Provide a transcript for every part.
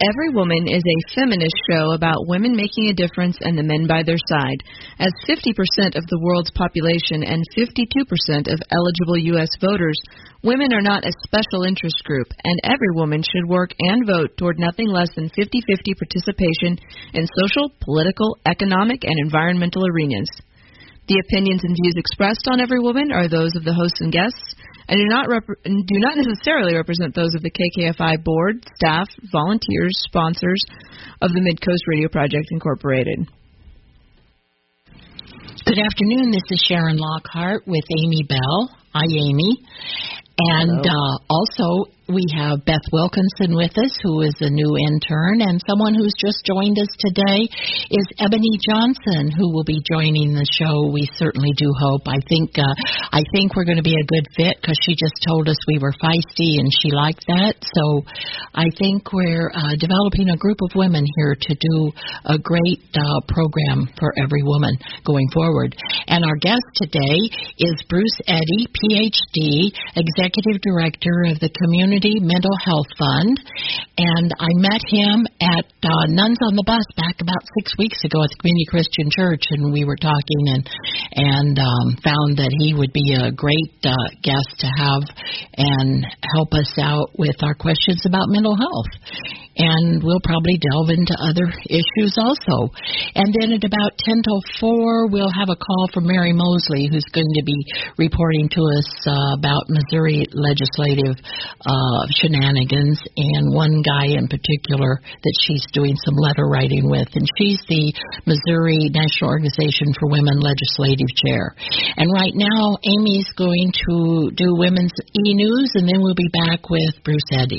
Every Woman is a feminist show about women making a difference and the men by their side. As 50% of the world's population and 52% of eligible U.S. voters, women are not a special interest group, and every woman should work and vote toward nothing less than 50-50 participation in social, political, economic, and environmental arenas. The opinions and views expressed on Every Woman are those of the hosts and guests, and do not necessarily represent those of the KKFI board, staff, volunteers, sponsors of the Mid-Coast Radio Project, Incorporated. Good afternoon. This is Sharon Lockhart with Amy Bell. Hi, Amy. And also, we have Beth Wilkinson with us, who is a new intern, and someone who's just joined us today is Ebony Johnson, who will be joining the show. We certainly do hope. I think we're going to be a good fit because she just told us we were feisty, and she liked that. So I think we're developing a group of women here to do a great program for Every Woman going forward. And our guest today is Bruce Eddy, Ph.D., Executive Director of the Community Mental Health Fund, and I met him at Nuns on the Bus back about 6 weeks ago at the Community Christian Church, and we were talking and found that he would be a great guest to have and help us out with our questions about mental health. And we'll probably delve into other issues also. And then at about 10 till 4, we'll have a call from Mary Mosley, who's going to be reporting to us about Missouri legislative shenanigans, and one guy in particular that she's doing some letter writing with. And she's the Missouri National Organization for Women Legislative Chair. And right now, Amy's going to do Women's E-News, and then we'll be back with Bruce Eddy.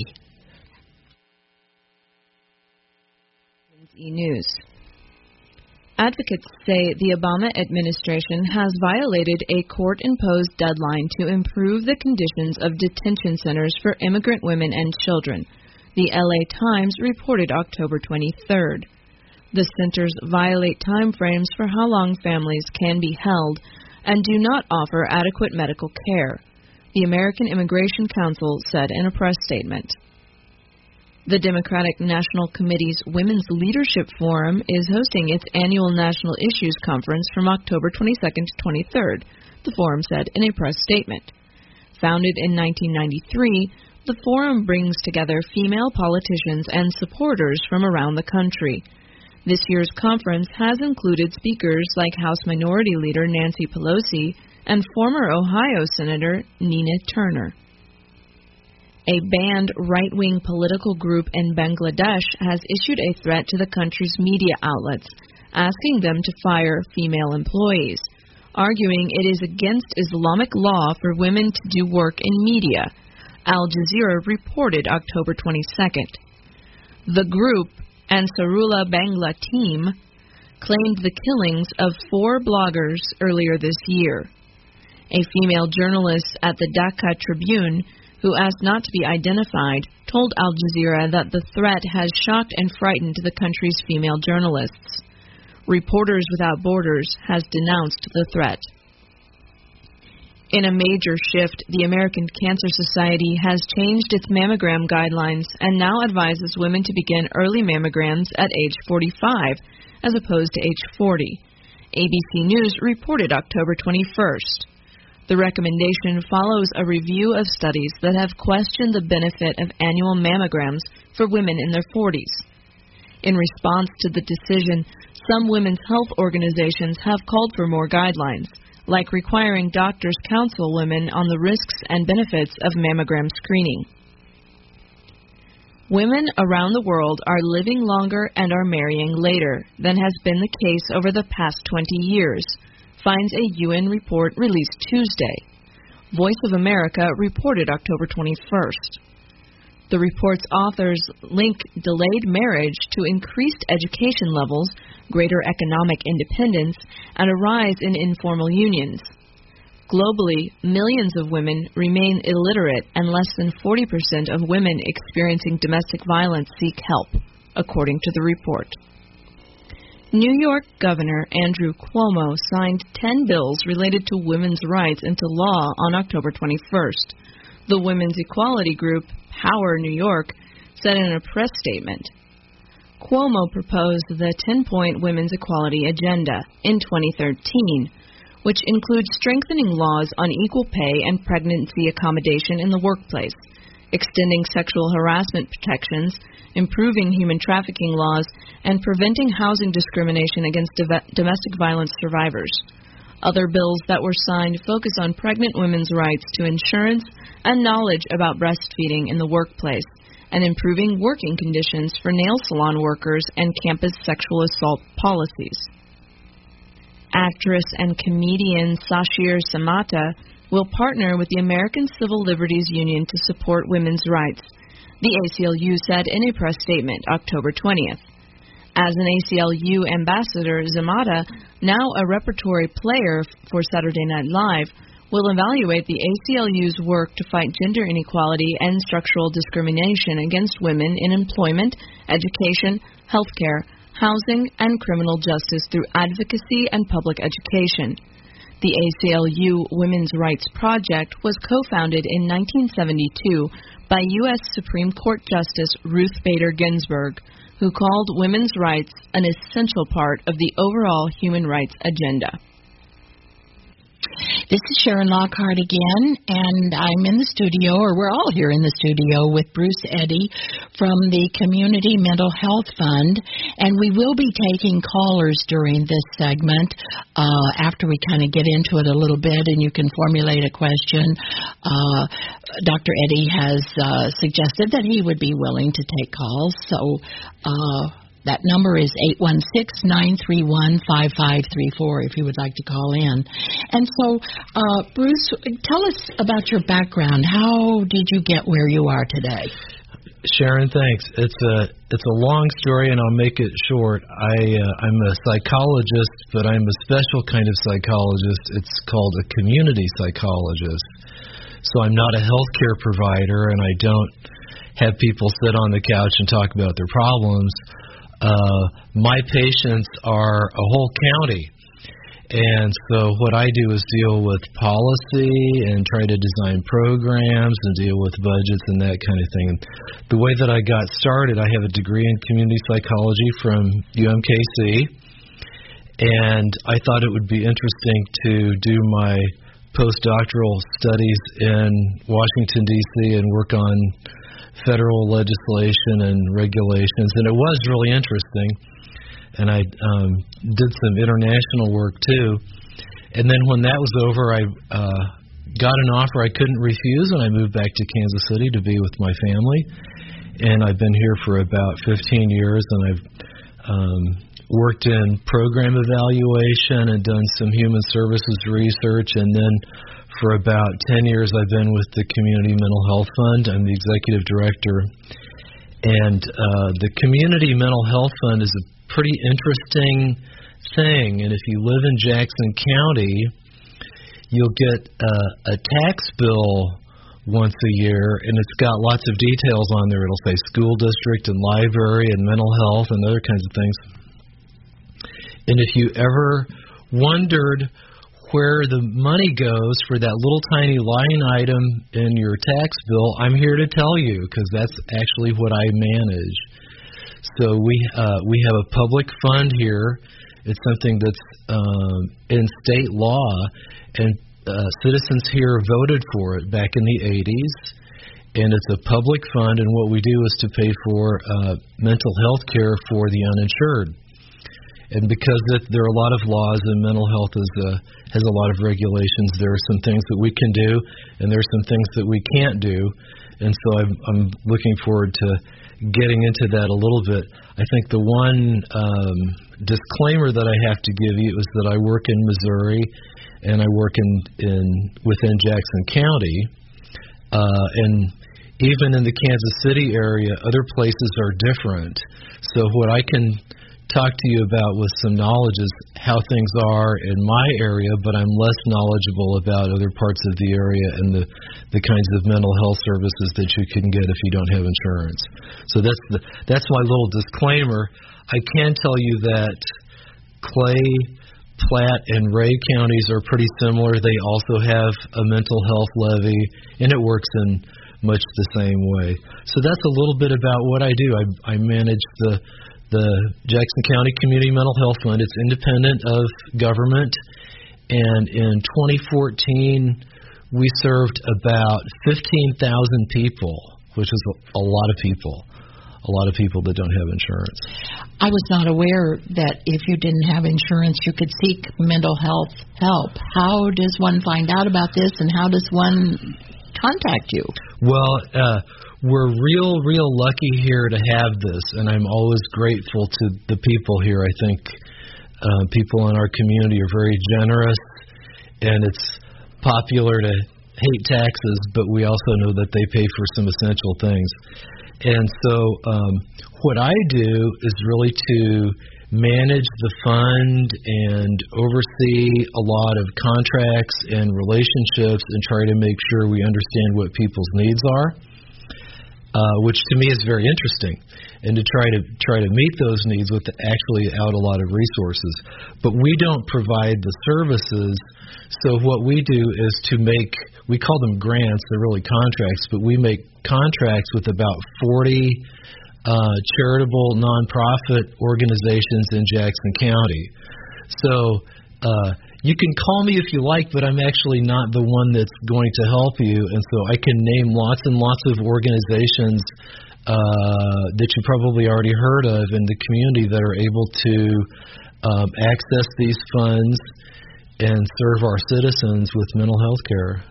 News. Advocates say the Obama administration has violated a court-imposed deadline to improve the conditions of detention centers for immigrant women and children. The LA Times reported October 23rd. The centers violate time frames for how long families can be held and do not offer adequate medical care, the American Immigration Council said in a press statement. The Democratic National Committee's Women's Leadership Forum is hosting its annual National Issues Conference from October 22nd to 23rd, the forum said in a press statement. Founded in 1993, the forum brings together female politicians and supporters from around the country. This year's conference has included speakers like House Minority Leader Nancy Pelosi and former Ohio Senator Nina Turner. A banned right-wing political group in Bangladesh has issued a threat to the country's media outlets, asking them to fire female employees, arguing it is against Islamic law for women to do work in media. Al Jazeera reported October 22nd. The group, Ansarullah Bangla Team, claimed the killings of 4 bloggers earlier this year. A female journalist at the Dhaka Tribune, who asked not to be identified, told Al Jazeera that the threat has shocked and frightened the country's female journalists. Reporters Without Borders has denounced the threat. In a major shift, the American Cancer Society has changed its mammogram guidelines and now advises women to begin early mammograms at age 45, as opposed to age 40. ABC News reported October 21st. The recommendation follows a review of studies that have questioned the benefit of annual mammograms for women in their 40s. In response to the decision, some women's health organizations have called for more guidelines, like requiring doctors counsel women on the risks and benefits of mammogram screening. Women around the world are living longer and are marrying later than has been the case over the past 20 years, finds a UN report released Tuesday. Voice of America reported October 21st. The report's authors link delayed marriage to increased education levels, greater economic independence, and a rise in informal unions. Globally, millions of women remain illiterate, and less than 40% of women experiencing domestic violence seek help, according to the report. New York Governor Andrew Cuomo signed 10 bills related to women's rights into law on October 21st. The women's equality group, Power New York, said in a press statement, Cuomo proposed the 10-point Women's Equality Agenda in 2013, which includes strengthening laws on equal pay and pregnancy accommodation in the workplace, extending sexual harassment protections, improving human trafficking laws, and preventing housing discrimination against domestic violence survivors. Other bills that were signed focus on pregnant women's rights to insurance and knowledge about breastfeeding in the workplace, and improving working conditions for nail salon workers and campus sexual assault policies. Actress and comedian Sasheer Samata will partner with the American Civil Liberties Union to support women's rights, the ACLU said in a press statement October 20th. As an ACLU ambassador, Zamata, now a repertory player for Saturday Night Live, will evaluate the ACLU's work to fight gender inequality and structural discrimination against women in employment, education, healthcare, housing, and criminal justice through advocacy and public education. The ACLU Women's Rights Project was co-founded in 1972 by U.S. Supreme Court Justice Ruth Bader Ginsburg, who called women's rights an essential part of the overall human rights agenda. This is Sharon Lockhart again, and I'm in the studio, or we're all here in the studio, with Bruce Eddy from the Community Mental Health Fund, and we will be taking callers during this segment after we kind of get into it a little bit, and you can formulate a question. Dr. Eddy has suggested that he would be willing to take calls, so that number is 816-931-5534 if you would like to call in. And so, Bruce, tell us about your background. How did you get where you are today? Sharon, thanks. It's a long story, and I'll make it short. I'm a psychologist, but I'm a special kind of psychologist. It's called a community psychologist. So I'm not a healthcare provider, and I don't have people sit on the couch and talk about their problems. My patients are a whole county, and so what I do is deal with policy and try to design programs and deal with budgets and that kind of thing. And the way that I got started, I have a degree in community psychology from UMKC, and I thought it would be interesting to do my postdoctoral studies in Washington, D.C. and work on federal legislation and regulations, and it was really interesting, and I did some international work too. And then when that was over, I got an offer I couldn't refuse, and I moved back to Kansas City to be with my family, and I've been here for about 15 years, and I've worked in program evaluation and done some human services research, and then for about 10 years, I've been with the Community Mental Health Fund. I'm the executive director. And the Community Mental Health Fund is a pretty interesting thing. And if you live in Jackson County, you'll get a tax bill once a year, and it's got lots of details on there. It'll say school district and library and mental health and other kinds of things. And if you ever wondered where the money goes for that little tiny line item in your tax bill, I'm here to tell you, because that's actually what I manage. So we have a public fund here. It's something that's in state law, and citizens here voted for it back in the 80s. And it's a public fund, and what we do is to pay for mental health care for the uninsured. And because there are a lot of laws, and mental health has a lot of regulations, there are some things that we can do, and there are some things that we can't do. And so I'm looking forward to getting into that a little bit. I think the one disclaimer that I have to give you is that I work in Missouri, and I work within Jackson County, and even in the Kansas City area, other places are different. So what I can talk to you about with some knowledge is how things are in my area, but I'm less knowledgeable about other parts of the area and the kinds of mental health services that you can get if you don't have insurance. So that's my little disclaimer. I can tell you that Clay, Platte, and Ray counties are pretty similar. They also have a mental health levy, and it works in much the same way. So that's a little bit about what I do. I manage the the Jackson County Community Mental Health Fund. It's independent of government, and in 2014 we served about 15,000 people, which is a lot of people. A lot of people that don't have insurance. I was not aware that if you didn't have insurance, you could seek mental health help. How does one find out about this, and how does one contact you? Well, we're real lucky here to have this, and I'm always grateful to the people here. I think people in our community are very generous, and it's popular to hate taxes, but we also know that they pay for some essential things. And so what I do is really to manage the fund and oversee a lot of contracts and relationships and try to make sure we understand what people's needs are, which to me is very interesting, and to try to meet those needs with actually out a lot of resources. But we don't provide the services, so what we do is we call them grants, they're really contracts, but we make contracts with about 40 charitable nonprofit organizations in Jackson County. So you can call me if you like, but I'm actually not the one that's going to help you, and so I can name lots and lots of organizations that you probably already heard of in the community that are able to access these funds and serve our citizens with mental health care.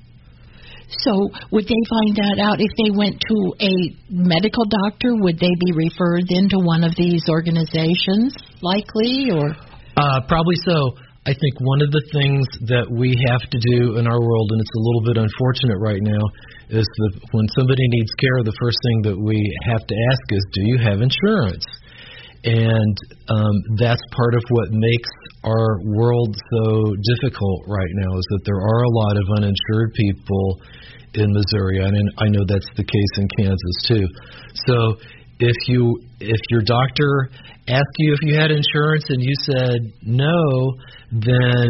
So would they find that out if they went to a medical doctor? Would they be referred into one of these organizations, likely, or? Probably so. I think one of the things that we have to do in our world, and it's a little bit unfortunate right now, is that when somebody needs care, the first thing that we have to ask is, do you have insurance? And that's part of what makes our world so difficult right now, is that there are a lot of uninsured people in Missouri, and I know that's the case in Kansas too. So if your doctor asked you if you had insurance and you said no, then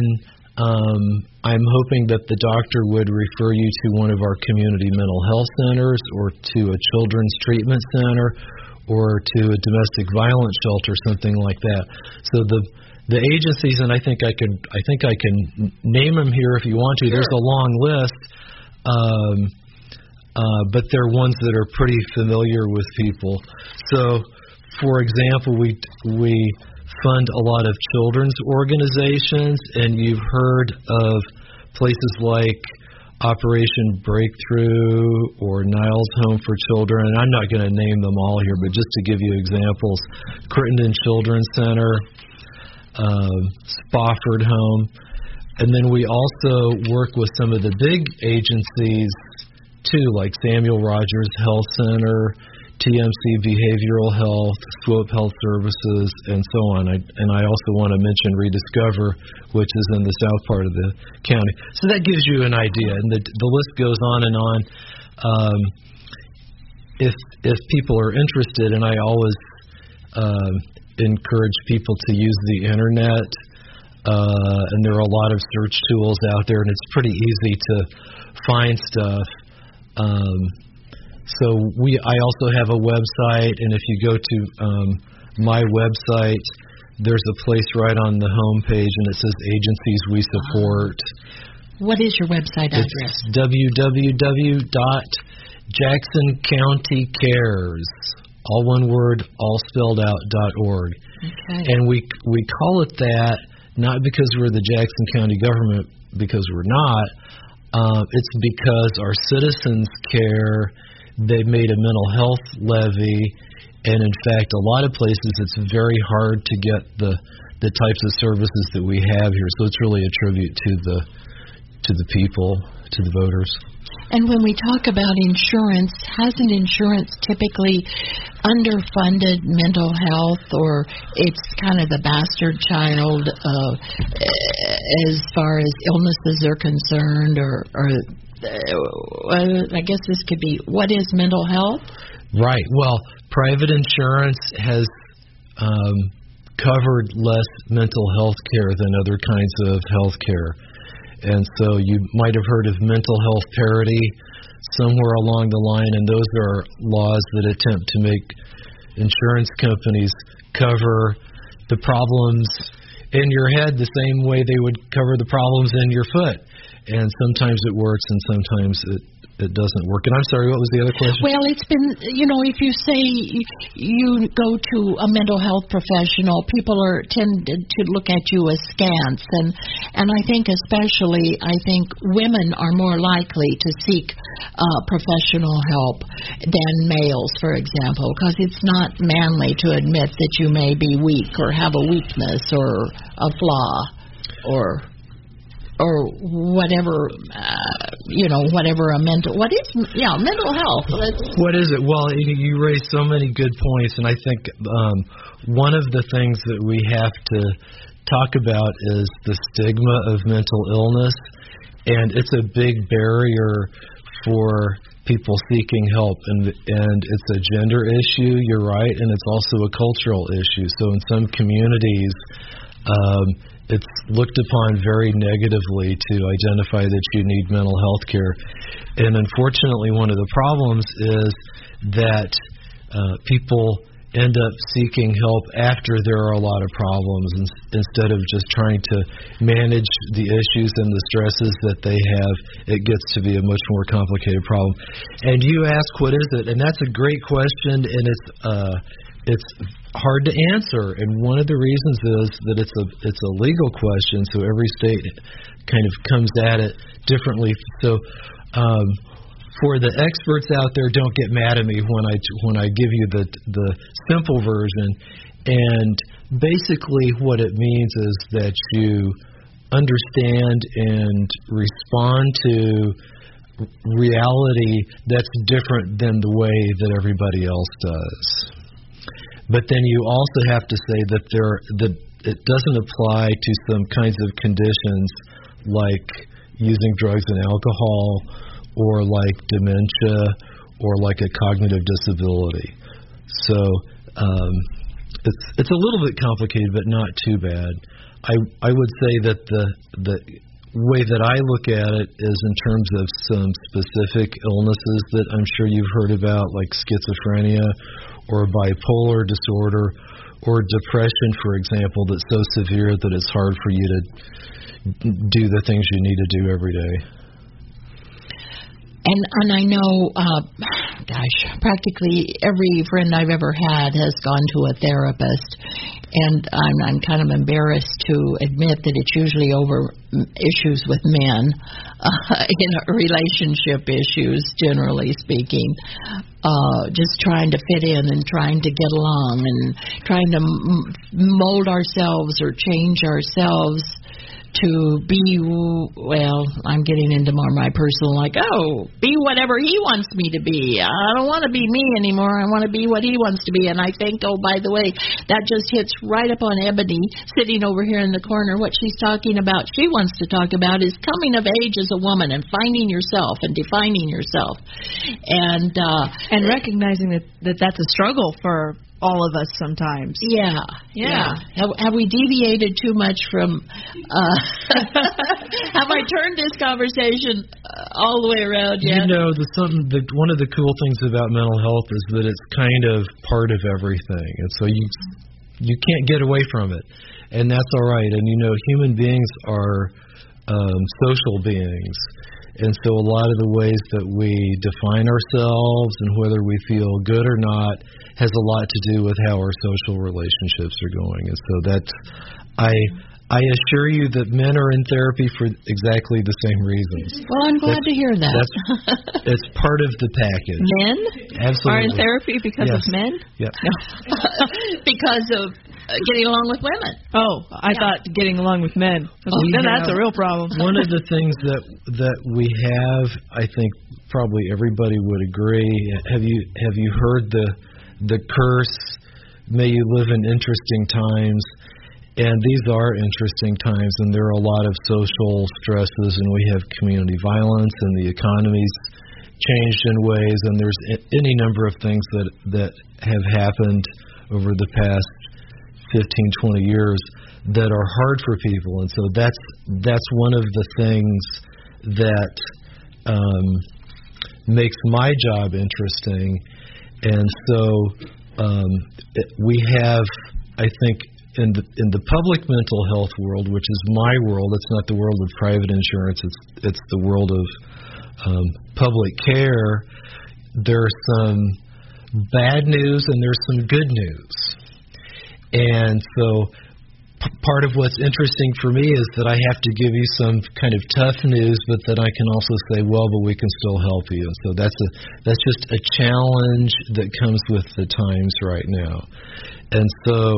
I'm hoping that the doctor would refer you to one of our community mental health centers, or to a children's treatment center, or to a domestic violence shelter, something like that. So the agencies, and I think I can name them here if you want to. Sure. There's a long list, but they're ones that are pretty familiar with people. So, for example, we fund a lot of children's organizations, and you've heard of places like Operation Breakthrough or Niles Home for Children, and I'm not going to name them all here, but just to give you examples, Crittenden Children's Center, Spofford Home, and then we also work with some of the big agencies too, like Samuel Rogers Health Center, TMC Behavioral Health, Swope Health Services, and so on. And I also want to mention Rediscover, which is in the south part of the county. So that gives you an idea, and the list goes on and on. If people are interested, and I always encourage people to use the internet, and there are a lot of search tools out there, and it's pretty easy to find stuff. So I also have a website, and if you go to my website, there's a place right on the home page, and it says Agencies We Support. What is your website address? It's www.jacksoncountycares, all one word, all spelled out, .org. Okay. And we call it that not because we're the Jackson County government, because we're not. It's because our citizens care. They've made a mental health levy, and in fact, a lot of places it's very hard to get the types of services that we have here. So it's really a tribute to the people, to the voters. And when we talk about insurance, hasn't insurance typically underfunded mental health, or it's kind of the bastard child as far as illnesses are concerned, or I guess this could be, what is mental health? Right. Well, private insurance has covered less mental health care than other kinds of health care. And so you might have heard of mental health parity somewhere along the line, and those are laws that attempt to make insurance companies cover the problems in your head the same way they would cover the problems in your foot. And sometimes it works and sometimes it doesn't work. And I'm sorry, what was the other question? Well, it's been, if you say you go to a mental health professional, people tend to look at you askance. And I think women are more likely to seek professional help than males, for example, because it's not manly to admit that you may be weak or have a weakness or a flaw or whatever, whatever mental health. What is it? Well, you raised so many good points, and I think one of the things that we have to talk about is the stigma of mental illness, and it's a big barrier for people seeking help, and it's a gender issue, you're right, and it's also a cultural issue. So in some communities, it's looked upon very negatively to identify that you need mental health care. And unfortunately, one of the problems is that people end up seeking help after there are a lot of problems instead of just trying to manage the issues and the stresses that they have. It gets to be a much more complicated problem. And you ask, what is it? And that's a great question, and it's hard to answer, and one of the reasons is that it's a legal question, so every state kind of comes at it differently. So for the experts out there, don't get mad at me when I give you the simple version. And basically what it means is that you understand and respond to reality that's different than the way that everybody else does. But then you also have to say that it doesn't apply to some kinds of conditions like using drugs and alcohol, or like dementia, or like a cognitive disability. So it's a little bit complicated, but not too bad. I would say that the way that I look at it is in terms of some specific illnesses that I'm sure you've heard about, like schizophrenia or bipolar disorder or depression, for example, that's so severe that it's hard for you to do the things you need to do every day. And I know, practically every friend I've ever had has gone to a therapist, and I'm kind of embarrassed to admit that it's usually over issues with men, relationship issues, generally speaking, just trying to fit in and trying to get along and trying to mold ourselves or change ourselves to be, well, I'm getting into more my personal, be whatever he wants me to be. I don't want to be me anymore. I want to be what he wants to be. And I think, by the way, that just hits right up on Ebony, sitting over here in the corner. What she's talking about, she wants to talk about, is coming of age as a woman and finding yourself and defining yourself. And recognizing that that's a struggle for all of us sometimes. Yeah. Have we deviated too much from? Have I turned this conversation all the way around yet? One of the cool things about mental health is that it's kind of part of everything, and so you can't get away from it, and that's all right. And human beings are social beings. And so a lot of the ways that we define ourselves and whether we feel good or not has a lot to do with how our social relationships are going. And so I assure you that men are in therapy for exactly the same reasons. Well, I'm glad to hear that. It's part of the package. Men Absolutely. are in therapy because of men? Yeah. Because of getting along with women. Oh, I thought getting along with men. Then that's a real problem. One of the things that we have, I think probably everybody would agree. Have you heard the curse, "May you live in interesting times"? And these are interesting times, and there are a lot of social stresses, and we have community violence, and the economy's changed in ways, and there's any number of things that have happened over the past 15, 20 years that are hard for people. And so that's one of the things that makes my job interesting. And so we have, I think, in the public mental health world, which is my world, it's not the world of private insurance, it's the world of public care, there's some bad news and there's some good news. And so part of what's interesting for me is that I have to give you some kind of tough news, but then I can also say, well, but we can still help you. And so that's just a challenge that comes with the times right now. And so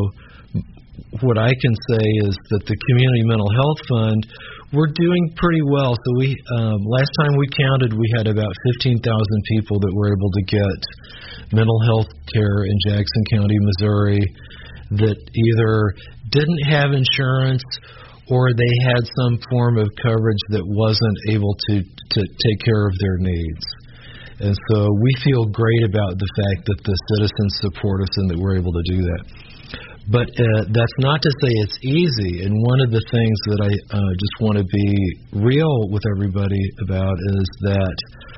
what I can say is that the Community Mental Health Fund, we're doing pretty well. So we last time we counted, we had about 15,000 people that were able to get mental health care in Jackson County, Missouri, that either didn't have insurance or they had some form of coverage that wasn't able to take care of their needs. And so we feel great about the fact that the citizens support us and that we're able to do that. But that's not to say it's easy. And one of the things that I just want to be real with everybody about is that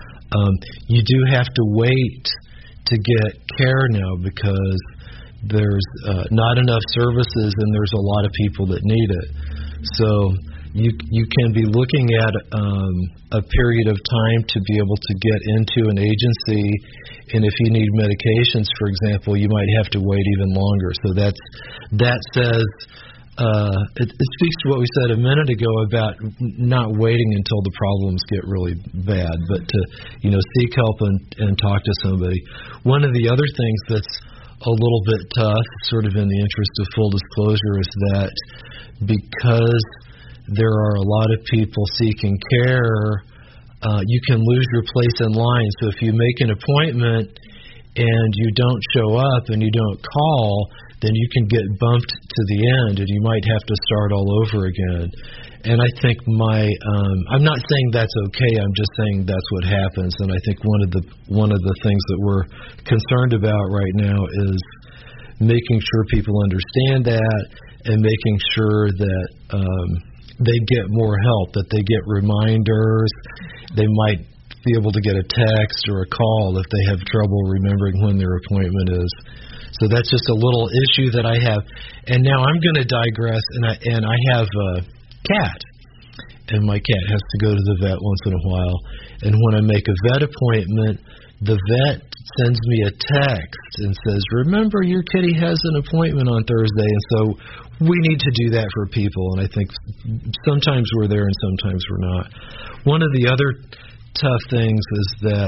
you do have to wait to get care now because there's not enough services and there's a lot of people that need it. So you can be looking at a period of time to be able to get into an agency, and if you need medications, for example, you might have to wait even longer. So that says it speaks to what we said a minute ago about not waiting until the problems get really bad, but to seek help and talk to somebody. One of the other things that's a little bit tough, sort of in the interest of full disclosure, is that because there are a lot of people seeking care, you can lose your place in line. So if you make an appointment and you don't show up and you don't call, then you can get bumped to the end and you might have to start all over again. And I think I'm not saying that's okay, I'm just saying that's what happens. And I think one of the things that we're concerned about right now is making sure people understand that and making sure that they get more help, that they get reminders. They might be able to get a text or a call if they have trouble remembering when their appointment is. So that's just a little issue that I have. And now I'm going to digress, and I have a cat, and my cat has to go to the vet once in a while. And when I make a vet appointment, the vet sends me a text and says, remember, your kitty has an appointment on Thursday. And so we need to do that for people, and I think sometimes we're there and sometimes we're not. One of the other tough things is that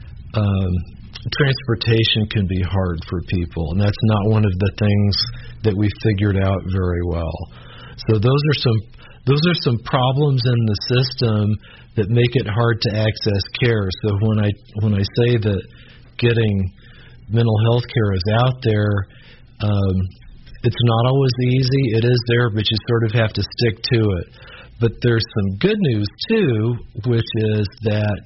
transportation can be hard for people, and that's not one of the things that we figured out very well. So those are some problems in the system that make it hard to access care. So when I say that getting mental health care is out there, it's not always easy. It is there, but you sort of have to stick to it. But there's some good news, too, which is that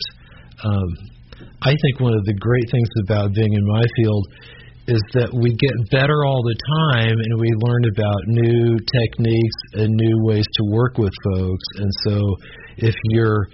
I think one of the great things about being in my field is that we get better all the time, and we learn about new techniques and new ways to work with folks. And so if you're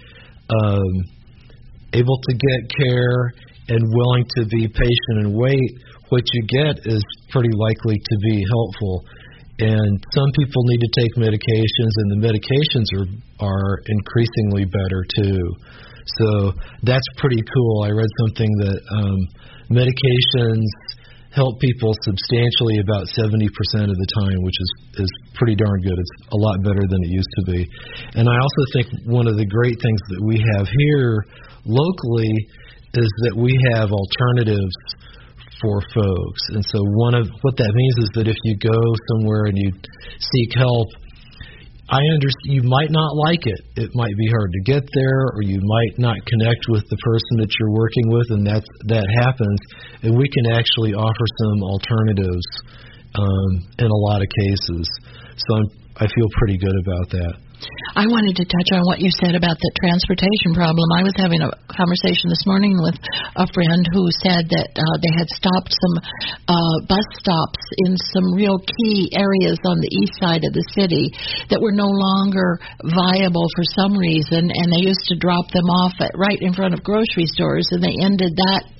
able to get care and willing to be patient and wait, what you get is pretty likely to be helpful. And some people need to take medications, and the medications are increasingly better too. So that's pretty cool. I read something that medications help people substantially about 70% of the time, which is pretty darn good. It's a lot better than it used to be. And I also think one of the great things that we have here locally is that we have alternatives for folks. And so what that means is that if you go somewhere and you seek help, I understand you might not like it. It might be hard to get there, or you might not connect with the person that you're working with, and that happens. And we can actually offer some alternatives in a lot of cases. So I feel pretty good about that. I wanted to touch on what you said about the transportation problem. I was having a conversation this morning with a friend who said that they had stopped some bus stops in some real key areas on the east side of the city that were no longer viable for some reason, and they used to drop them off right in front of grocery stores, and they ended that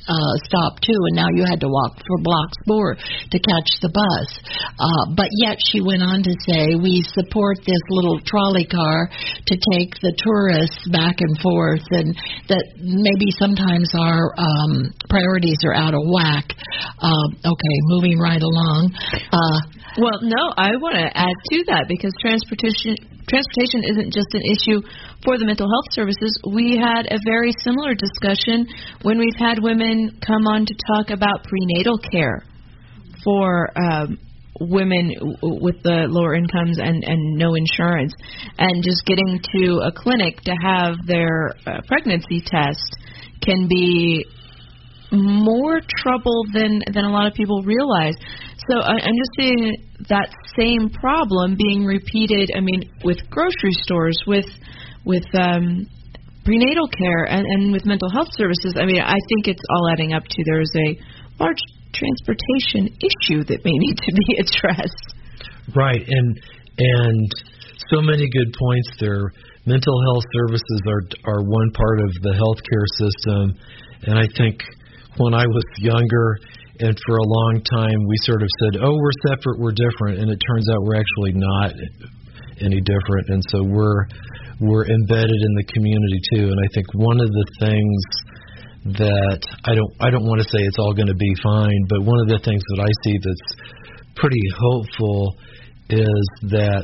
stop too, and now you had to walk for blocks more to catch the bus. But yet she went on to say, we support this little trolley car to take the tourists back and forth, and that maybe sometimes our priorities are out of whack. Okay, moving right along. Well, no, I want to add to that because transportation isn't just an issue for the mental health services. We had a very similar discussion when we've had women come on to talk about prenatal care for women with the lower incomes and no insurance, and just getting to a clinic to have their pregnancy test can be more trouble than a lot of people realize. So I'm just seeing that same problem being repeated, with grocery stores, with prenatal care, and with mental health services. I think it's all adding up to there's a large transportation issue that may need to be addressed. Right, and so many good points there. Mental health services are one part of the healthcare system, and I think when I was younger, and for a long time, we sort of said, oh, we're separate, we're different, and it turns out we're actually not any different, and so we're embedded in the community too. And I think one of the things that I don't want to say it's all going to be fine, but one of the things that I see that's pretty hopeful is that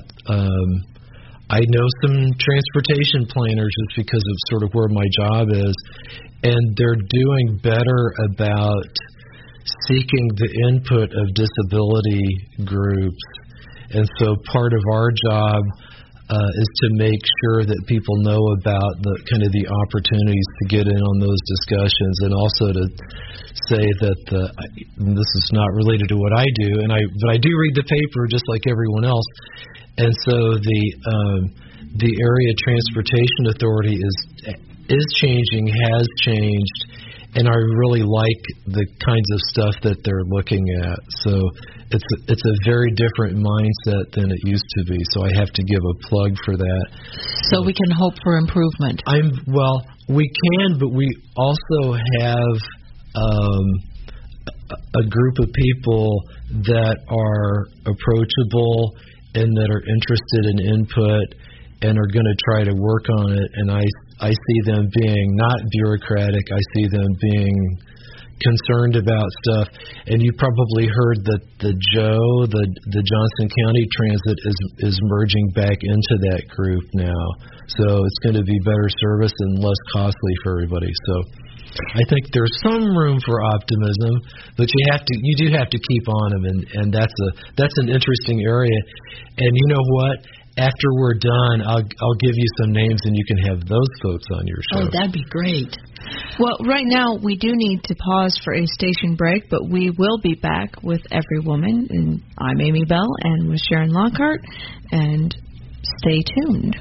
I know some transportation planners just because of sort of where my job is, and they're doing better about seeking the input of disability groups. And so part of our job is to make sure that people know about the kind of the opportunities to get in on those discussions, and also to say that this is not related to what I do, but I do read the paper just like everyone else. And so the area transportation authority is changing, has changed, and I really like the kinds of stuff that they're looking at. So it's a very different mindset than it used to be. So I have to give a plug for that. So we can hope for improvement. We can, but we also have a group of people that are approachable and that are interested in input and are going to try to work on it. And I see them being not bureaucratic. I see them being concerned about stuff. And you probably heard that the Johnson County Transit is merging back into that group now. So it's going to be better service and less costly for everybody. So I think there's some room for optimism, but you do have to keep on them, and that's an interesting area. And you know what? After we're done, I'll give you some names, and you can have those folks on your show. Oh, that'd be great. Well, right now we do need to pause for a station break, but we will be back with Every Woman. And I'm Amy Bell, and with Sharon Lockhart, and stay tuned.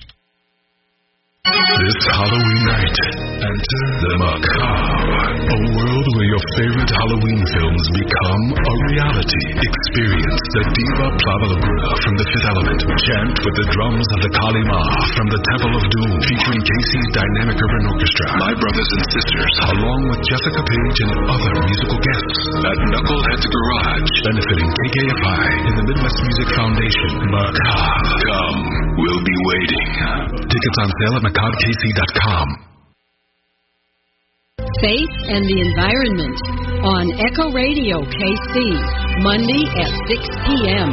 This Halloween night, enter the macabre, a world where your favorite Halloween films become a reality. Experience the Diva Plavalaguna from The Fifth Element, chant with the drums of the Kali Ma from the Temple of Doom, featuring Casey's Dynamic Urban Orchestra, My Brothers and Sisters, along with Jessica Page and other musical guests at Knuckleheads Garage, benefiting KKFI and the Midwest Music Foundation. Macabre, come, we'll be waiting. Tickets on sale at macabrekc.com. Faith and the Environment on Echo Radio KC, Monday at 6 p.m.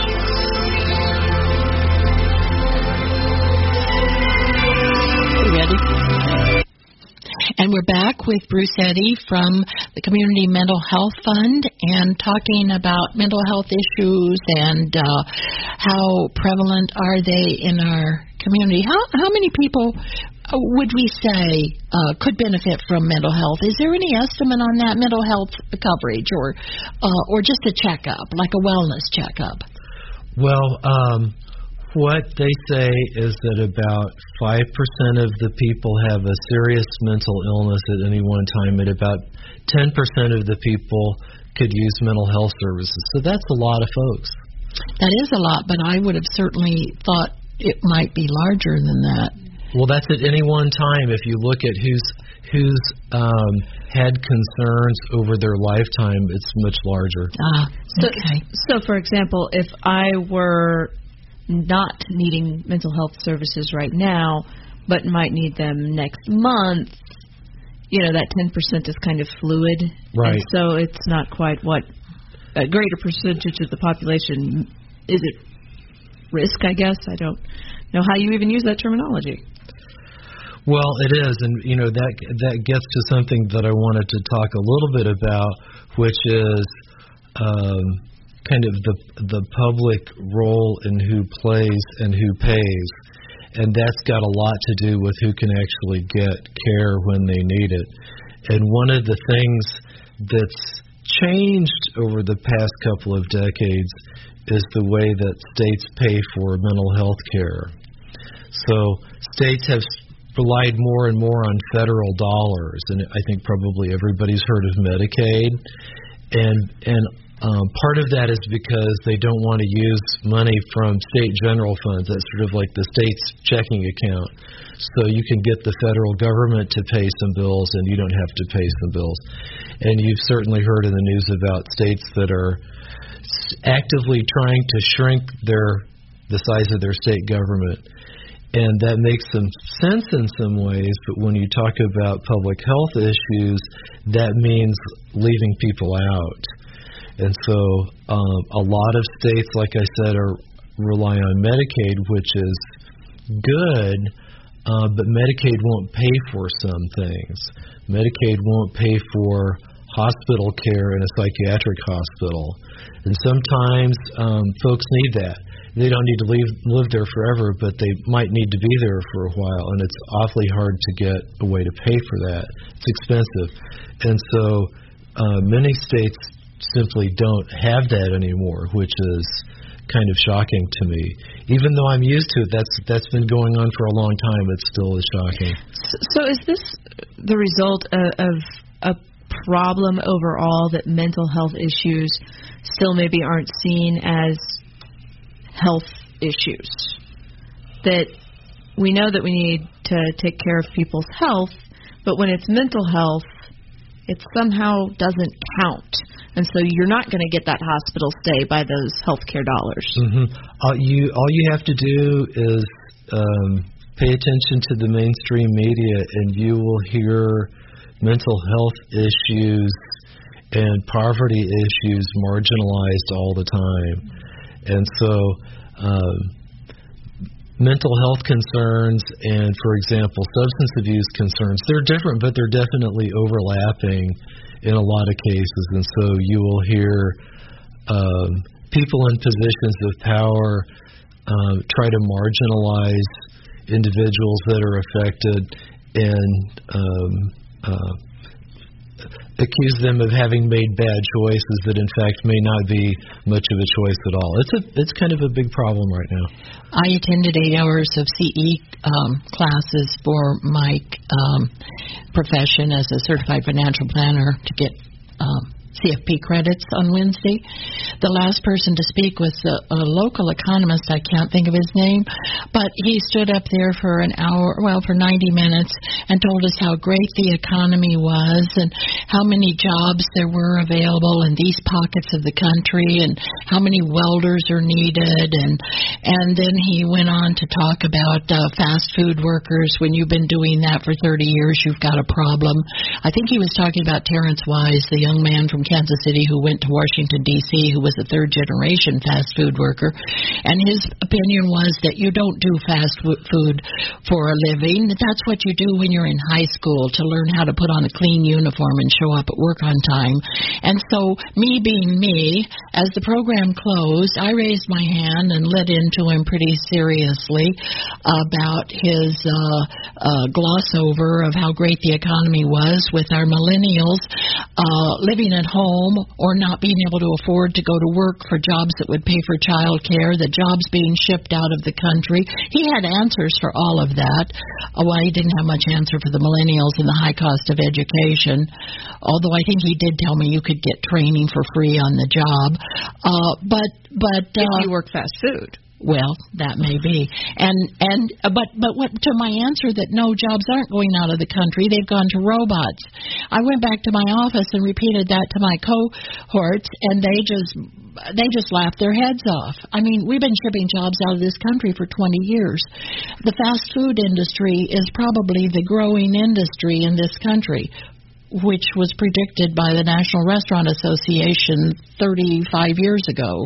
Ready? And we're back with Bruce Eddy from the Community Mental Health Fund, and talking about mental health issues and how prevalent are they in our community. How many people would we say could benefit from mental health? Is there any estimate on that mental health coverage, or just a checkup, like a wellness checkup? Well, what they say is that about 5% of the people have a serious mental illness at any one time, and about 10% of the people could use mental health services. So that's a lot of folks. That is a lot, but I would have certainly thought it might be larger than that. Well, that's at any one time. If you look at who's had concerns over their lifetime, it's much larger. So, for example, if I were not needing mental health services right now, but might need them next month, that 10% is kind of fluid. Right. And so it's not quite what a greater percentage of the population is at risk, I guess. I don't know how you even use that terminology. Well, it is, and that gets to something that I wanted to talk a little bit about, which is kind of the public role in who plays and who pays, and that's got a lot to do with who can actually get care when they need it. And one of the things that's changed over the past couple of decades is the way that states pay for mental health care. So states have relied more and more on federal dollars, and I think probably everybody's heard of Medicaid, and part of that is because they don't want to use money from state general funds. That's sort of like the state's checking account. So you can get the federal government to pay some bills, and you don't have to pay some bills. And you've certainly heard in the news about states that are actively trying to shrink the size of their state government. And that makes some sense in some ways, but when you talk about public health issues, that means leaving people out. And so a lot of states, like I said, rely on Medicaid, which is good, but Medicaid won't pay for some things. Medicaid won't pay for hospital care in a psychiatric hospital. And sometimes folks need that. They don't need to live there forever, but they might need to be there for a while, and it's awfully hard to get a way to pay for that. It's expensive. And so many states simply don't have that anymore, which is kind of shocking to me. Even though I'm used to it, that's been going on for a long time, it still is shocking. So is this the result of a problem overall that mental health issues still maybe aren't seen as health issues? That we know that we need to take care of people's health, but when it's mental health, it somehow doesn't count. And so you're not going to get that hospital stay by those healthcare dollars. Mm-hmm. All you have to do is pay attention to the mainstream media, and you will hear mental health issues and poverty issues marginalized all the time. And so mental health concerns and, for example, substance abuse concerns, they're different, but they're definitely overlapping in a lot of cases. And so you will hear people in positions of power try to marginalize individuals that are affected and accuse them of having made bad choices that in fact may not be much of a choice at all. It's kind of a big problem right now. I attended 8 hours of CE classes for my profession as a certified financial planner to get CFP credits on Wednesday. The last person to speak was a local economist. I can't think of his name, but he stood up there for for 90 minutes and told us how great the economy was and how many jobs there were available in these pockets of the country and how many welders are needed. And then he went on to talk about fast food workers. When you've been doing that for 30 years, you've got a problem. I think he was talking about Terrence Wise, the young man from Kansas City who went to Washington, D.C., who was a third-generation fast food worker. And his opinion was that you don't do fast food for a living. That's what you do when you're in high school, to learn how to put on a clean uniform and show up at work on time. And so, me being me, as the program closed, I raised my hand and lit into him pretty seriously about his gloss over of how great the economy was with our millennials living at home or not being able to afford to go to work for jobs that would pay for child care, the jobs being shipped out of the country. He had answers for all of that. Well, he didn't have much answer for the millennials and the high cost of education, although I think he did tell me you could get training for free on the job. But if you work fast food. Well, that may be. But what to my answer that no, jobs aren't going out of the country, they've gone to robots. I went back to my office and repeated that to my cohorts, and they just laughed their heads off. I mean, we've been shipping jobs out of this country for 20 years. The fast food industry is probably the growing industry in this country, which was predicted by the National Restaurant Association 35 years ago.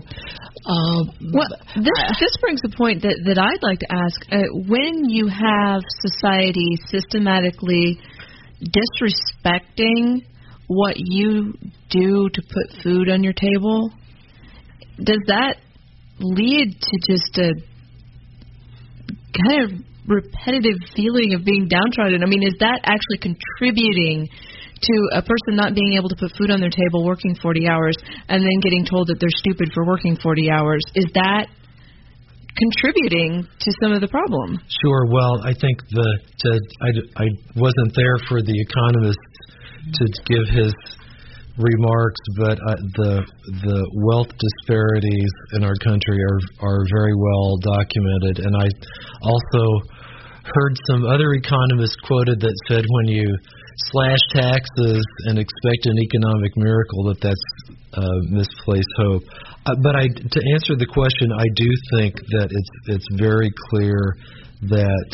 This brings a point that I'd like to ask. When you have society systematically disrespecting what you do to put food on your table, does that lead to just a kind of repetitive feeling of being downtrodden? I mean, is that actually contributing to a person not being able to put food on their table, working 40 hours, and then getting told that they're stupid for working 40 hours? Is that contributing to some of the problem? Sure. Well, I think I wasn't there for the Economist to give his remarks, but the wealth disparities in our country are very well documented. And I also heard some other economists quoted that said when you slash taxes and expect an economic miracle, that's misplaced hope. But to answer the question, I do think that it's very clear that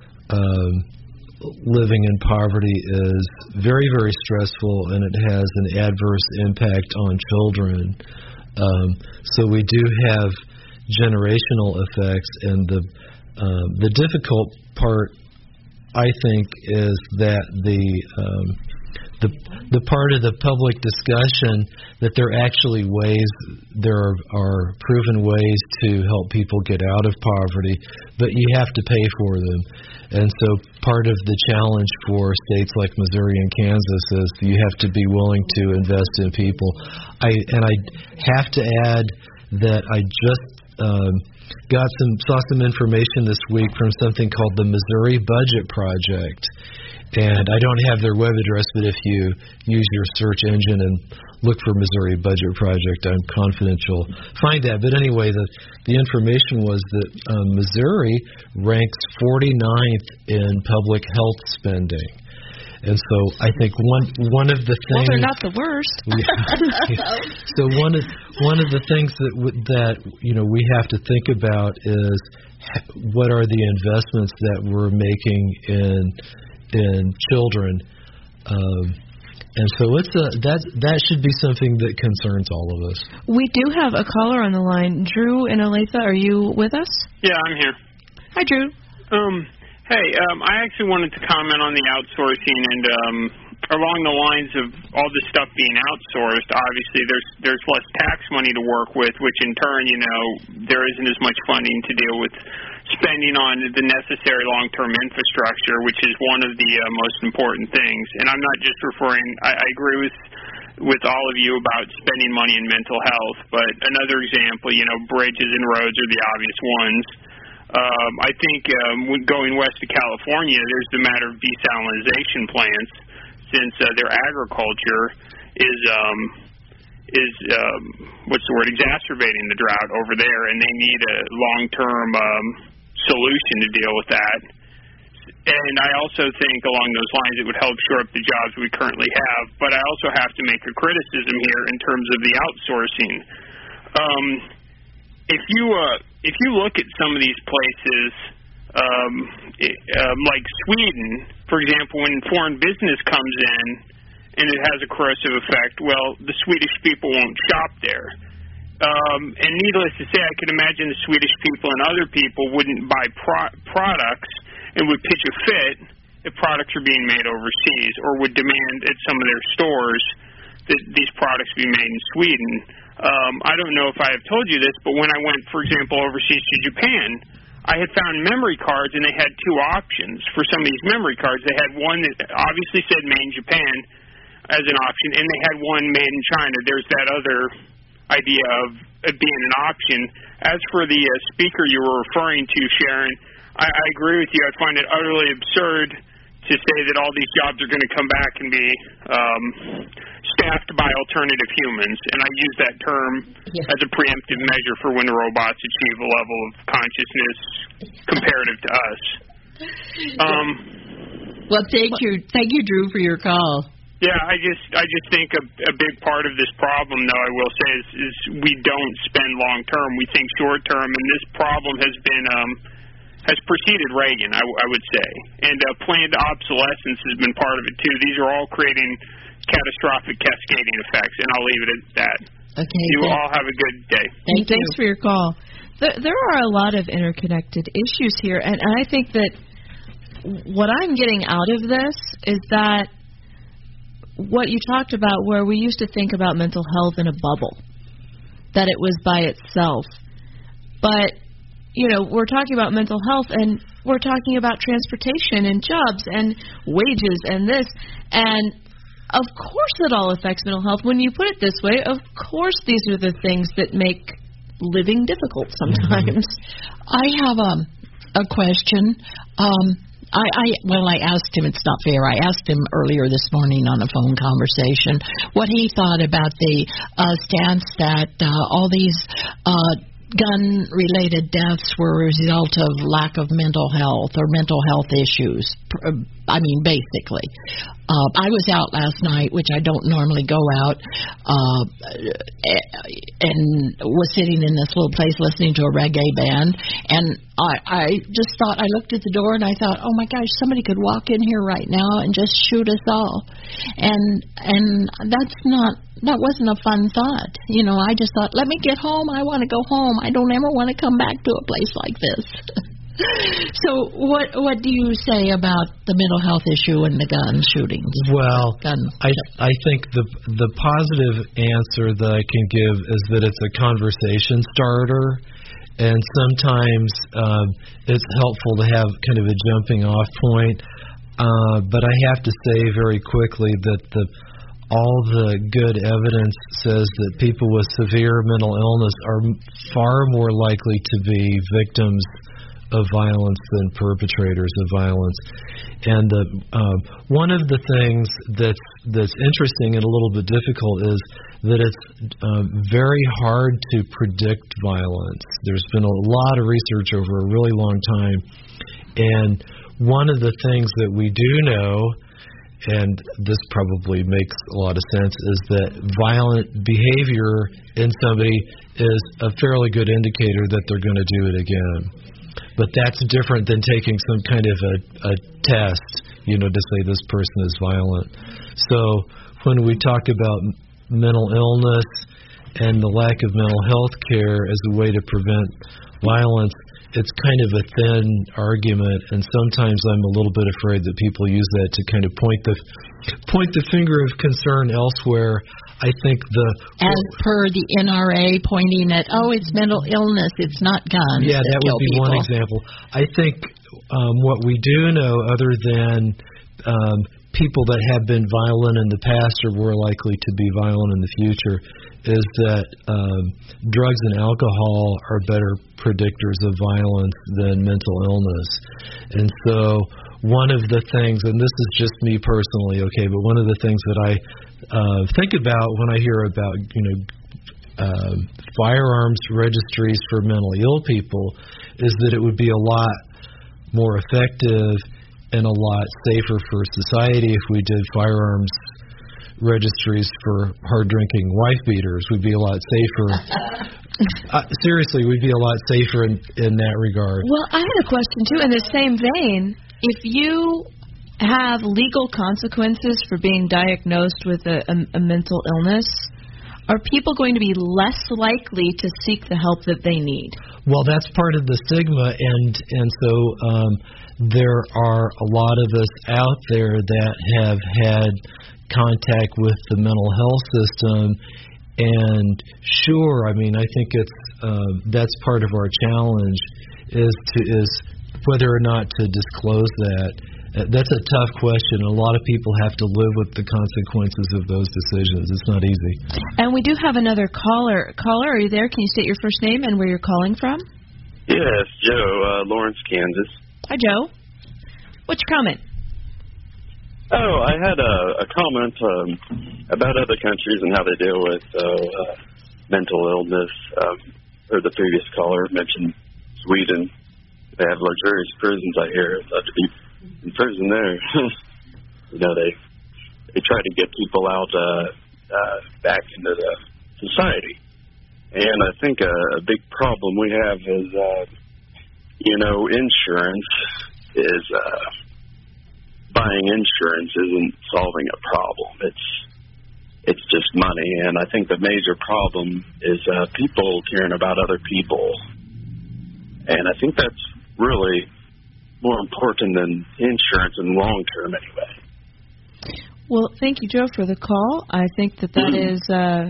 living in poverty is very, very stressful, and it has an adverse impact on children. So we do have generational effects, and the difficult part, I think, is that the part of the public discussion that there are actually are proven ways to help people get out of poverty, but you have to pay for them. And so part of the challenge for states like Missouri and Kansas is you have to be willing to invest in people. I have to add that I just saw some information this week from something called the Missouri Budget Project. And I don't have their web address, but if you use your search engine and look for Missouri Budget Project, I'm confident you'll find that. But anyway, the information was that Missouri ranks 49th in public health spending. And so I think one of the things. Well, they're not the worst. So one of the things that we have to think about is what are the investments that we're making in children, and so that should be something that concerns all of us. We do have a caller on the line. Drew and Olathe, are you with us? Yeah, I'm here. Hi, Drew. Hey, I actually wanted to comment on the outsourcing, and along the lines of all this stuff being outsourced, obviously there's less tax money to work with, which in turn, there isn't as much funding to deal with spending on the necessary long-term infrastructure, which is one of the most important things. And I'm not just referring, I agree with all of you about spending money in mental health, but another example, bridges and roads are the obvious ones. I think going west to California, there's the matter of desalination plants, since their agriculture is exacerbating the drought over there, and they need a long-term solution to deal with that. And I also think along those lines it would help shore up the jobs we currently have, but I also have to make a criticism here in terms of the outsourcing. If you look at some of these places, like Sweden, for example, when foreign business comes in and it has a corrosive effect, well, the Swedish people won't shop there. And needless to say, I can imagine the Swedish people and other people wouldn't buy products and would pitch a fit if products are being made overseas, or would demand at some of their stores that these products be made in Sweden. I don't know if I have told you this, but when I went, for example, overseas to Japan, I had found memory cards, and they had two options for some of these memory cards. They had one that obviously said made in Japan as an option, and they had one made in China. There's that other idea of it being an option. As for the speaker you were referring to, Sharon, I agree with you. I find it utterly absurd to say that all these jobs are going to come back and be staffed by alternative humans, and I use that term as a preemptive measure for when the robots achieve a level of consciousness comparative to us. Well, thank you, Drew, for your call. Yeah, I just think a big part of this problem, though, I will say, is we don't spend long term. We think short term, and this problem has preceded Reagan, I would say, and planned obsolescence has been part of it too. These are all creating catastrophic cascading effects, and I'll leave it at that. Okay. You all have a good day. Thanks for your call. There are a lot of interconnected issues here, and I think that what I'm getting out of this is that what you talked about, where we used to think about mental health in a bubble, that it was by itself. But, we're talking about mental health, and we're talking about transportation and jobs and wages and this. And, of course, it all affects mental health. When you put it this way, of course these are the things that make living difficult sometimes. I have a question. I asked him, it's not fair, I asked him earlier this morning on a phone conversation what he thought about the stance that all these gun-related deaths were a result of lack of mental health or mental health issues. I mean, basically. I was out last night, which I don't normally go out, and was sitting in this little place listening to a reggae band, and I just thought, I looked at the door and I thought, oh my gosh, somebody could walk in here right now and just shoot us all. And that wasn't a fun thought. I just thought, let me get home, I want to go home. I don't ever want to come back to a place like this. So what do you say about the mental health issue and the gun shootings? Well, I think the positive answer that I can give is that it's a conversation starter, and sometimes it's helpful to have kind of a jumping off point. But I have to say very quickly that all the good evidence says that people with severe mental illness are far more likely to be victims of violence than perpetrators of violence. And one of the things that's interesting and a little bit difficult is that it's very hard to predict violence. There's been a lot of research over a really long time, and one of the things that we do know, and this probably makes a lot of sense, is that violent behavior in somebody is a fairly good indicator that they're going to do it again. But that's different than taking some kind of a test, to say this person is violent. So when we talk about mental illness and the lack of mental health care as a way to prevent violence, it's kind of a thin argument, and sometimes I'm a little bit afraid that people use that to kind of point the finger of concern elsewhere. I think as per the NRA pointing at, it's mental illness, it's not guns. Yeah, that would be one example. I think what we do know, other than people that have been violent in the past are more likely to be violent in the future, is that drugs and alcohol are better predictors of violence than mental illness. And so one of the things, and this is just me personally, but one of the things that I think about when I hear about firearms registries for mentally ill people is that it would be a lot more effective and a lot safer for society if we did firearms registries for hard-drinking wife beaters. We'd be a lot safer. Seriously, we'd be a lot safer in that regard. Well, I had a question, too, in the same vein. If you have legal consequences for being diagnosed with a mental illness, are people going to be less likely to seek the help that they need? Well, that's part of the stigma, and so there are a lot of us out there that have had contact with the mental health system, and sure, I think it's that's part of our challenge is whether or not to disclose that. That's a tough question. A lot of people have to live with the consequences of those decisions. It's not easy. And we do have another caller. Caller, are you there? Can you state your first name and where you're calling from? Yes, Joe, Lawrence, Kansas. Hi, Joe. What's your comment? Oh, I had a comment about other countries and how they deal with mental illness. Or the previous caller mentioned Sweden. They have luxurious prisons, I hear. I'd love to be in prison there. You know, they try to get people out back into the society. And I think a big problem we have is, insurance is... buying insurance isn't solving a problem. It's just money. And I think the major problem is people caring about other people. And I think that's really more important than insurance in the long term anyway. Well, thank you, Joe, for the call. I think that is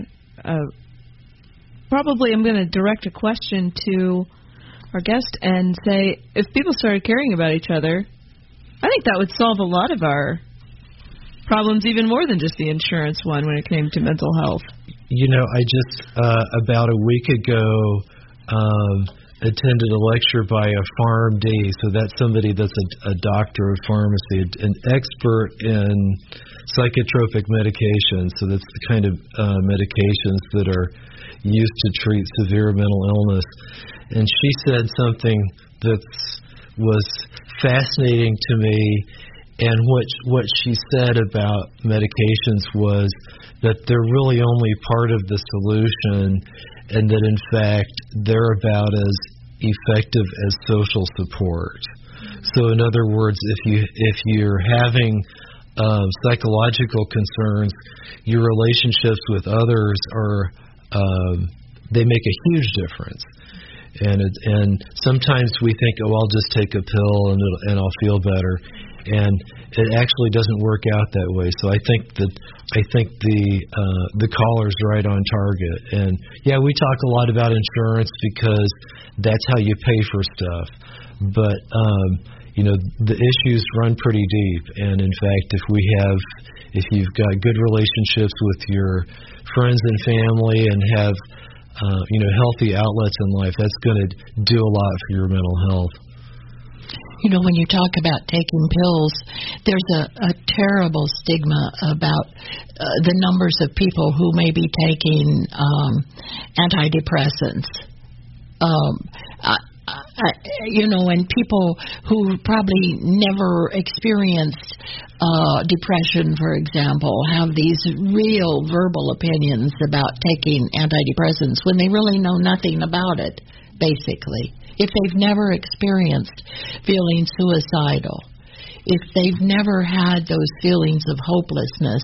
probably I'm going to direct a question to our guest and say, if people started caring about each other, I think that would solve a lot of our problems, even more than just the insurance one when it came to mental health. You know, I just, about a week ago, attended a lecture by a PharmD. So that's somebody that's a doctor of pharmacy, an expert in psychotropic medications. So that's the kind of medications that are used to treat severe mental illness. And she said something that was fascinating to me, and what she said about medications was that they're really only part of the solution, and that in fact they're about as effective as social support. So in other words, if you're having psychological concerns, your relationships with others are they make a huge difference. And sometimes we think, oh, I'll just take a pill and I'll feel better, and it actually doesn't work out that way. So I think the caller's right on target. And yeah, we talk a lot about insurance because that's how you pay for stuff. But the issues run pretty deep. And in fact, if you've got good relationships with your friends and family and have healthy outlets in life, that's going to do a lot for your mental health. You know, when you talk about taking pills, there's a terrible stigma about the numbers of people who may be taking antidepressants. And people who probably never experienced depression, for example, have these real verbal opinions about taking antidepressants when they really know nothing about it, basically. If they've never experienced feeling suicidal, if they've never had those feelings of hopelessness,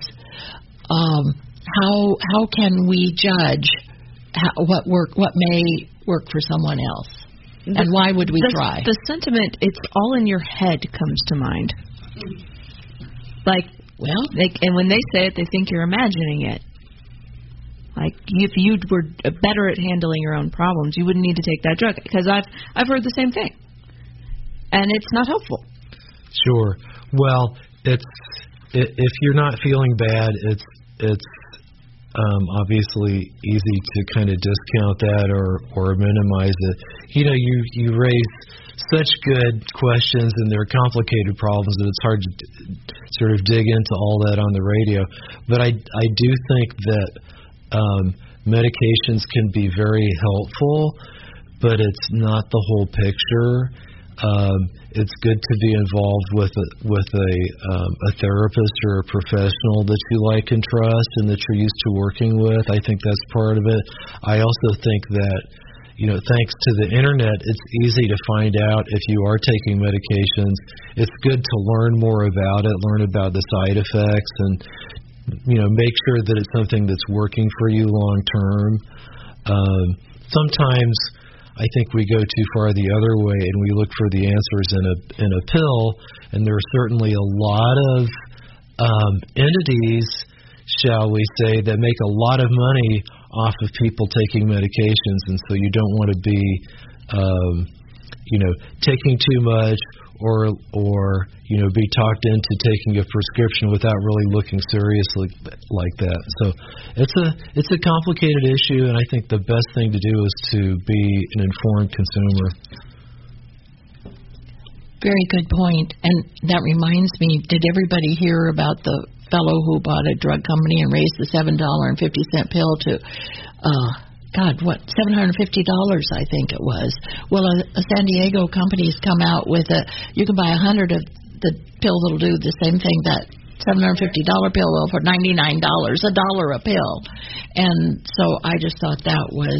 how can we judge what may work for someone else? And why would we try? The sentiment, it's all in your head, comes to mind. And when they say it, they think you're imagining it. Like, if you were better at handling your own problems, you wouldn't need to take that drug. Because I've heard the same thing, and it's not helpful. Sure. Well, if you're not feeling bad, it's obviously easy to kind of discount that or minimize it. You raise such good questions, and they're complicated problems that it's hard to sort of dig into all that on the radio. But I do think that medications can be very helpful, but it's not the whole picture. It's good to be involved with a therapist or a professional that you like and trust and that you're used to working with. I think that's part of it. I also think that, thanks to the internet, it's easy to find out if you are taking medications. It's good to learn more about it, learn about the side effects, and make sure that it's something that's working for you long term. Sometimes I think we go too far the other way, and we look for the answers in a pill. And there are certainly a lot of entities, shall we say, that make a lot of money off of people taking medications, and so you don't want to be, taking too much or be talked into taking a prescription without really looking seriously like that. So it's a complicated issue, and I think the best thing to do is to be an informed consumer. Very good point. And that reminds me, did everybody hear about the fellow who bought a drug company and raised the $7.50 pill to, $750, I think it was. Well, a San Diego company's come out with you can buy 100 of the pill that'll do the same thing that $750 pill will for $99, $1 a pill. And so I just thought that was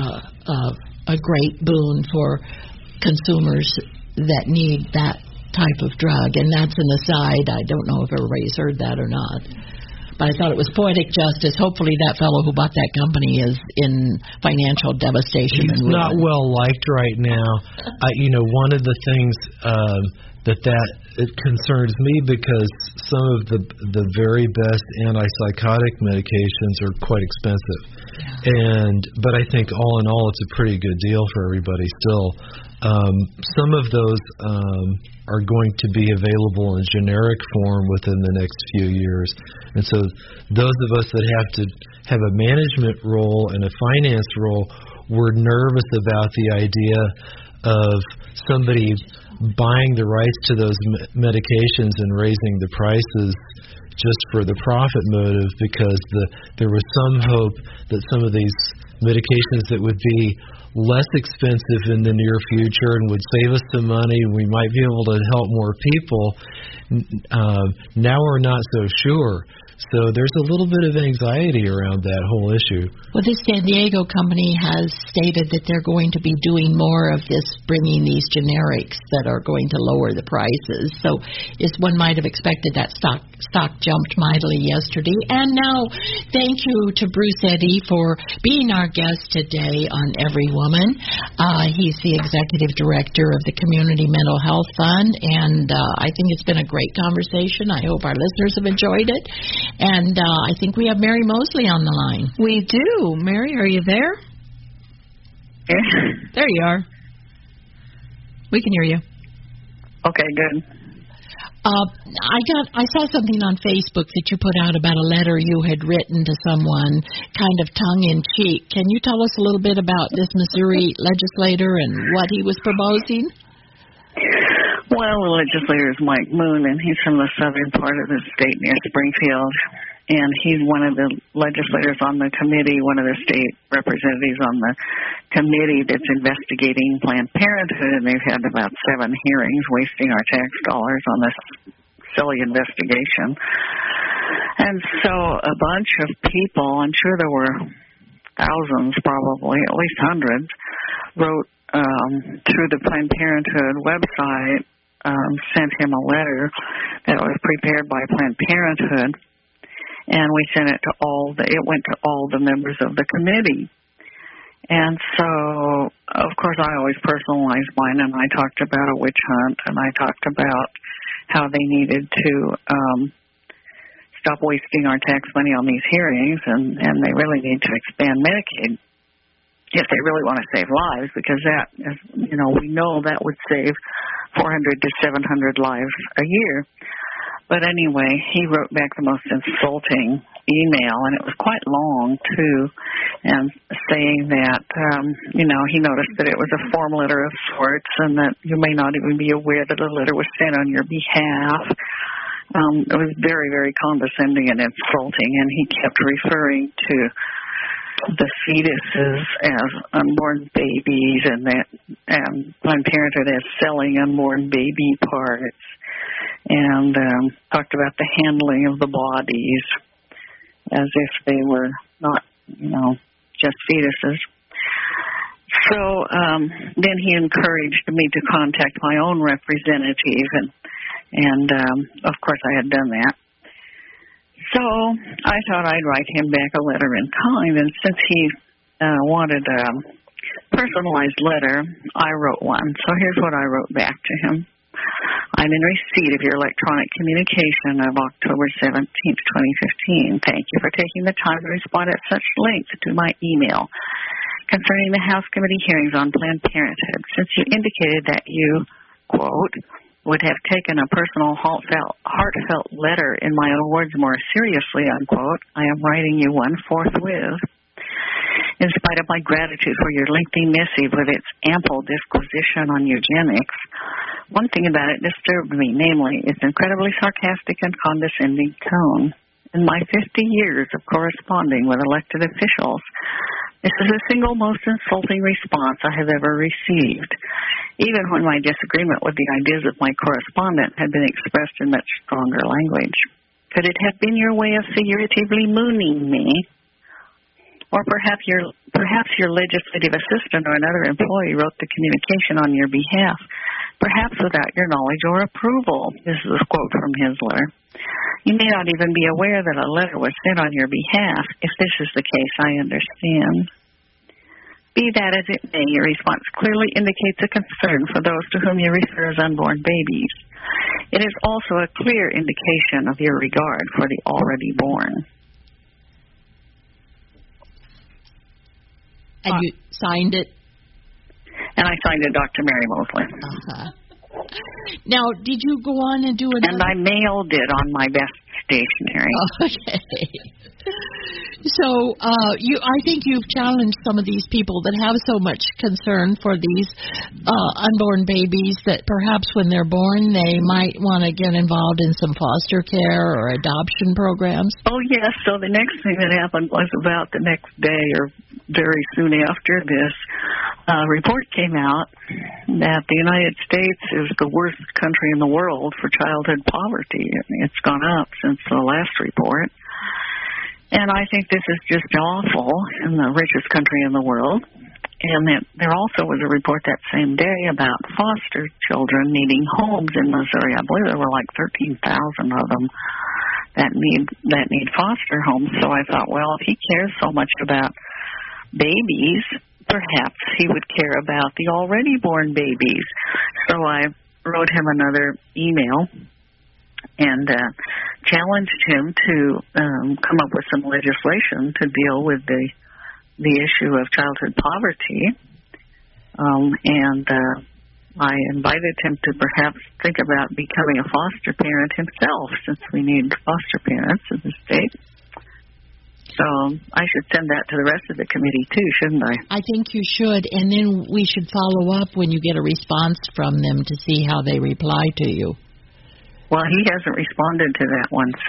a great boon for consumers that need that type of drug. And that's an aside. I don't know if everybody's heard that or not. But I thought it was poetic justice. Hopefully that fellow who bought that company is in financial devastation. He's not well liked right now. One of the things that it concerns me, because some of the very best antipsychotic medications are quite expensive. Yeah. But I think all in all, it's a pretty good deal for everybody still. Some of those are going to be available in generic form within the next few years. And so those of us that have to have a management role and a finance role, we're nervous about the idea of somebody buying the rights to those medications and raising the prices just for the profit motive, because there was some hope that some of these medications that would be less expensive in the near future and would save us some money, and we might be able to help more people. Now we're not so sure. So there's a little bit of anxiety around that whole issue. Well, this San Diego company has stated that they're going to be doing more of this, bringing these generics that are going to lower the prices. So as one might have expected, that stock jumped mightily yesterday. And now, thank you to Bruce Eddy for being our guest today on Every Woman. He's the executive director of the Community Mental Health Fund, and I think it's been a great conversation. I hope our listeners have enjoyed it. And I think we have Mary Mosley on the line. We do. Mary, are you there? There you are. We can hear you. Okay, good. I saw something on Facebook that you put out about a letter you had written to someone, kind of tongue-in-cheek. Can you tell us a little bit about this Missouri legislator and what he was proposing? Well, the legislator is Mike Moon, and he's from the southern part of the state near Springfield. And he's one of the legislators on the committee, one of the state representatives on the committee that's investigating Planned Parenthood. And they've had about 7 hearings, wasting our tax dollars on this silly investigation. And so a bunch of people, I'm sure there were thousands probably, at least hundreds, wrote through the Planned Parenthood website, sent him a letter that was prepared by Planned Parenthood, and we sent it to it went to all the members of the committee. And so, of course, I always personalized mine, and I talked about a witch hunt, and I talked about how they needed to stop wasting our tax money on these hearings, and they really need to expand Medicaid if they really want to save lives, because that, we know that would save 400 to 700 lives a year. But anyway, he wrote back the most insulting email, and it was quite long, too, and saying that, he noticed that it was a form letter of sorts and that you may not even be aware that a letter was sent on your behalf. It was very, very condescending and insulting, and he kept referring to the fetuses as unborn babies and Planned Parenthood as selling unborn baby parts, and talked about the handling of the bodies as if they were not, just fetuses. So then he encouraged me to contact my own representative, and of course I had done that. So I thought I'd write him back a letter in kind, and since he wanted a personalized letter, I wrote one. So here's what I wrote back to him. I'm in receipt of your electronic communication of October 17th, 2015. Thank you for taking the time to respond at such length to my email concerning the House Committee hearings on Planned Parenthood. Since you indicated that you, quote, would have taken a personal heartfelt letter in my own words more seriously, unquote, I am writing you one forthwith. In spite of my gratitude for your lengthy missive with its ample disquisition on eugenics, One thing about it disturbed me, namely its incredibly sarcastic and condescending tone. In my 50 years of corresponding with elected officials, this is the single most insulting response I have ever received, even when my disagreement with the ideas of my correspondent had been expressed in much stronger language. Could it have been your way of figuratively mooning me? Or perhaps your legislative assistant or another employee wrote the communication on your behalf, perhaps without your knowledge or approval. This is a quote from his letter. You may not even be aware that a letter was sent on your behalf. If this is the case, I understand. Be that as it may, your response clearly indicates a concern for those to whom you refer as unborn babies. It is also a clear indication of your regard for the already born. And you signed it? And I signed it, Dr. Mary Mosley. Uh-huh. Now, did you go on and do another? And I mailed it on my best stationery. Okay. So, I think you've challenged some of these people that have so much concern for these unborn babies that perhaps when they're born they might want to get involved in some foster care or adoption programs. Oh, yes. So the next thing that happened was about the next day or very soon after this, a report came out that the United States is the worst country in the world for childhood poverty. It's gone up since the last report. And I think this is just awful in the richest country in the world. And that there also was a report that same day about foster children needing homes in Missouri. I believe there were like 13,000 of them that need foster homes. So I thought, well, if he cares so much about babies, perhaps he would care about the already born babies. So I wrote him another email and challenged him to come up with some legislation to deal with the issue of childhood poverty. And I invited him to perhaps think about becoming a foster parent himself, since we need foster parents in the state. So I should send that to the rest of the committee, too, shouldn't I? I think you should, and then we should follow up when you get a response from them to see how they reply to you. Well, he hasn't responded to that one, so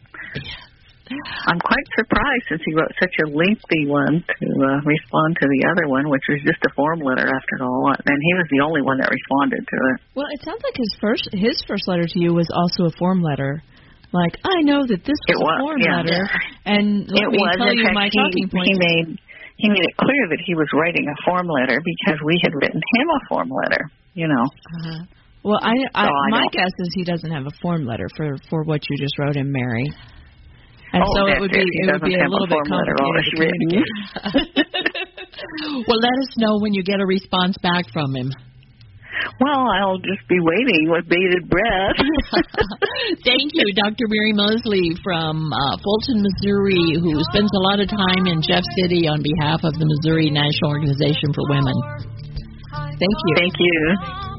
I'm quite surprised since he wrote such a lengthy one to respond to the other one, which was just a form letter after all, and he was the only one that responded to it. Well, it sounds like his first letter to you was also a form letter. Like, I know that this was a form letter, and let me tell you my talking points. He made it clear that he was writing a form letter because we had written him a form letter, you know. Uh-huh. Well, my guess is he doesn't have a form letter for what you just wrote him, Mary. And so it would be a little bit complicated to communicate. Well, let us know when you get a response back from him. Well, I'll just be waiting with bated breath. Thank you, Dr. Mary Mosley from Fulton, Missouri, who spends a lot of time in Jeff City on behalf of the Missouri National Organization for Women. Thank you. Thank you.